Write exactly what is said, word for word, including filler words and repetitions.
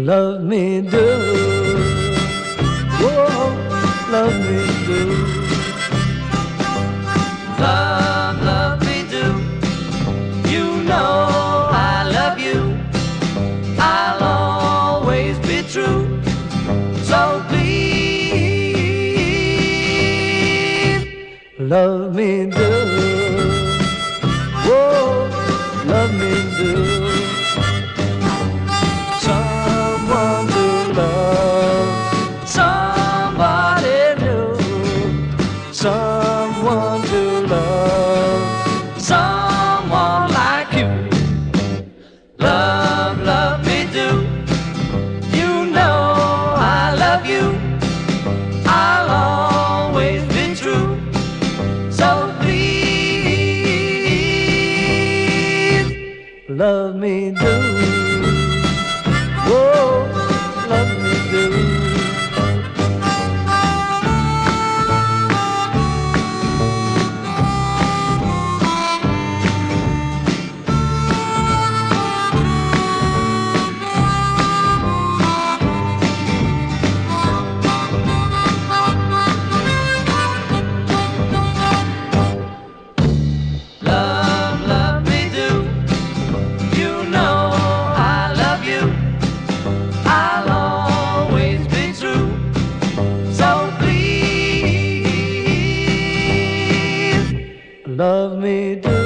Love me do, whoa, love me do. Love, love me do. You know I love you. I'll always be true. So please, love me do, whoa, love me do. Someone to love, somebody new. Someone to love, someone like you. Love, love me do. You know I love you. I'll always be true. So please, love me do, whoa, love me do. love, love me do. You know I love you. I'll always be true. So please, Love me do.